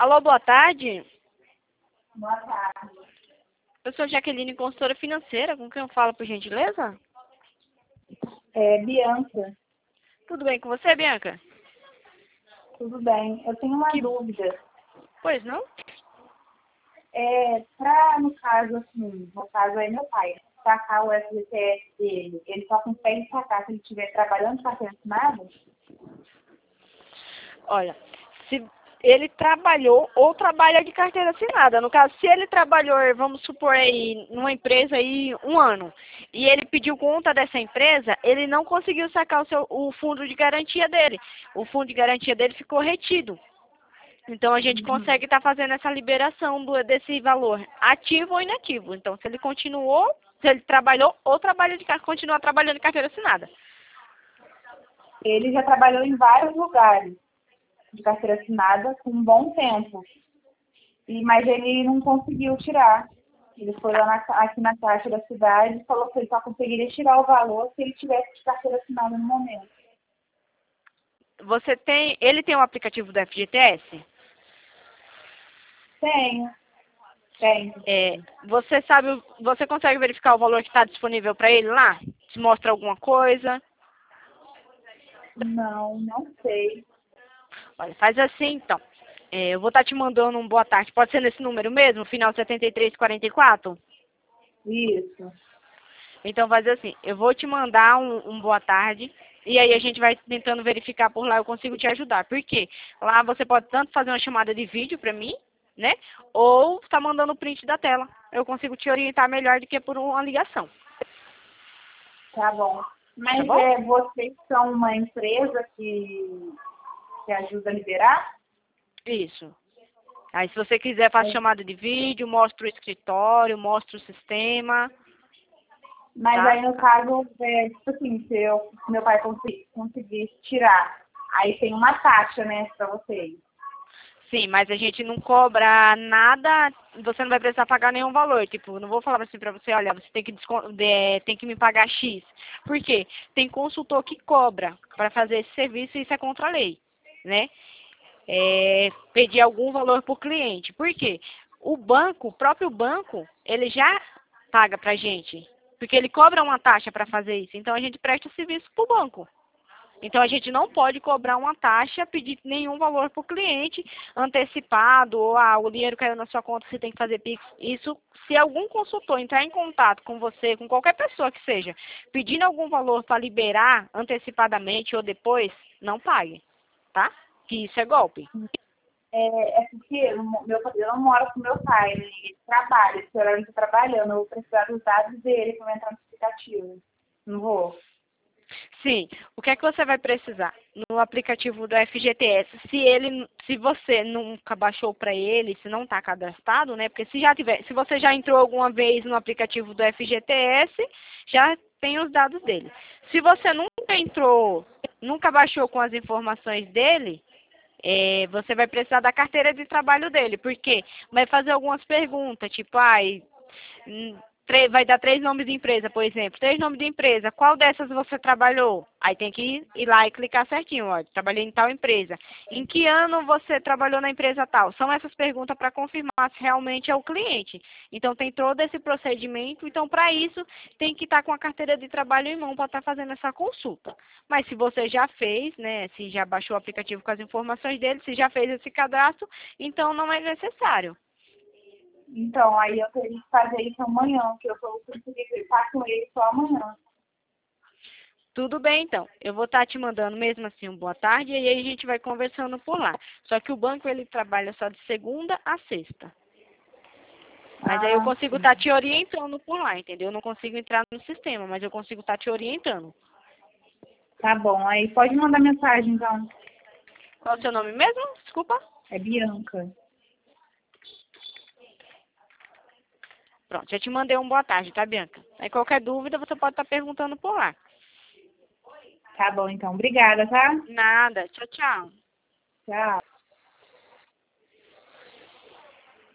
Alô, boa tarde. Boa tarde. Eu sou Jaqueline, consultora financeira. Com quem eu falo, por gentileza? Bianca, Tudo bem com você, Bianca? tudo bem? Eu tenho uma dúvida. Pois não? No caso aí meu pai, sacar o FGTS dele, ele só consegue sacar se ele estiver trabalhando para ser assinado? Olha, se ele trabalhou ou trabalha de carteira assinada. No caso, se ele trabalhou, vamos supor aí, numa empresa aí 1 ano, e ele pediu conta dessa empresa, ele não conseguiu sacar o fundo de garantia dele. O fundo de garantia dele ficou retido. Então, a gente consegue estar fazendo essa liberação desse valor, ativo ou inativo. Então, se ele trabalhou ou continua trabalhando de carteira assinada. Ele já trabalhou em vários lugares de carteira assinada com um bom tempo, mas ele não conseguiu tirar. Ele foi lá aqui na Caixa da cidade e falou que ele só conseguiria tirar o valor se ele tivesse de carteira assinada no momento. Ele tem o aplicativo do FGTS? Tenho. Você consegue verificar o valor que está disponível para ele lá? Te mostra alguma coisa? Não sei. Olha, faz assim então. Eu vou estar te mandando um boa tarde. Pode ser nesse número mesmo, final 7344? Isso. Então faz assim, eu vou te mandar um boa tarde. E aí a gente vai tentando verificar por lá, eu consigo te ajudar. Por quê? Lá você pode tanto fazer uma chamada de vídeo para mim, né? Ou tá mandando o print da tela. Eu consigo te orientar melhor do que por uma ligação. Tá bom. Mas Tá bom? vocês são uma empresa que ajuda a liberar? Isso. Aí se você quiser, faça chamada de vídeo, mostra o escritório, mostra o sistema. Mas Tá? aí no caso, tipo assim, se meu pai conseguisse tirar, aí tem uma taxa, né, pra vocês. Sim, mas a gente não cobra nada, você não vai precisar pagar nenhum valor. Tipo, não vou falar assim pra você, olha, você tem que me pagar X. Por quê? Tem consultor que cobra para fazer esse serviço e isso é contra a lei, né? Pedir algum valor para o cliente. Por quê? O próprio banco, ele já paga pra gente. Porque ele cobra uma taxa para fazer isso. Então a gente presta o serviço para o banco. Então, a gente não pode cobrar uma taxa, pedir nenhum valor para o cliente antecipado, ou o dinheiro caiu na sua conta, você tem que fazer Pix. Isso, se algum consultor entrar em contato com você, com qualquer pessoa que seja, pedindo algum valor para liberar antecipadamente ou depois, não pague, tá? Que isso é golpe. Porque eu não moro com meu pai, né, ele trabalha, esse horário ele tá trabalhando, eu vou precisar dos dados dele para entrar no aplicativo. Não vou? Sim, o que é que você vai precisar no aplicativo do FGTS? Se você nunca baixou para ele, se não está cadastrado, né? Porque se você já entrou alguma vez no aplicativo do FGTS, já tem os dados dele. Se você nunca entrou, nunca baixou com as informações dele, você vai precisar da carteira de trabalho dele, porque vai fazer algumas perguntas, tipo, vai dar 3 nomes de empresa, por exemplo. 3 nomes de empresa, qual dessas você trabalhou? Aí tem que ir lá e clicar certinho, ó, trabalhei em tal empresa. Em que ano você trabalhou na empresa tal? São essas perguntas para confirmar se realmente é o cliente. Então tem todo esse procedimento, então para isso tem que estar com a carteira de trabalho em mão para estar fazendo essa consulta. Mas se você já fez, né, se já baixou o aplicativo com as informações dele, se já fez esse cadastro, então não é necessário. Então, aí eu teria que fazer isso amanhã, que eu vou conseguir estar com ele só amanhã. Tudo bem, então. Eu vou estar te mandando mesmo assim um boa tarde e aí a gente vai conversando por lá. Só que o banco ele trabalha só de segunda a sexta. Mas aí eu consigo estar te orientando por lá, entendeu? Eu não consigo entrar no sistema, mas eu consigo estar te orientando. Tá bom, aí pode mandar mensagem, então. Qual é o seu nome mesmo? Desculpa. É Bianca. Pronto, já te mandei um boa tarde, tá, Bianca? Aí qualquer dúvida você pode estar perguntando por lá. Tá bom, então. Obrigada, tá? Nada. Tchau, tchau. Tchau.